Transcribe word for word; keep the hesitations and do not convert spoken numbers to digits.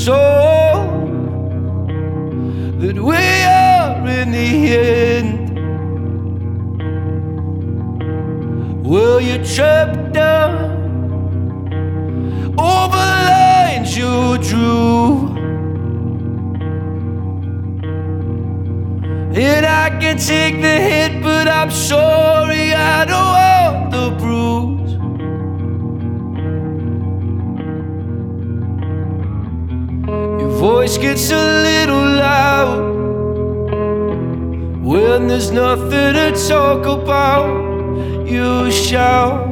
soul that we are in the end. Well, you trapped down over lines you drew, and I can take the hit, but I'm sorry I don't want the bruise. Your voice gets a little loud when there's nothing to talk about. You shout,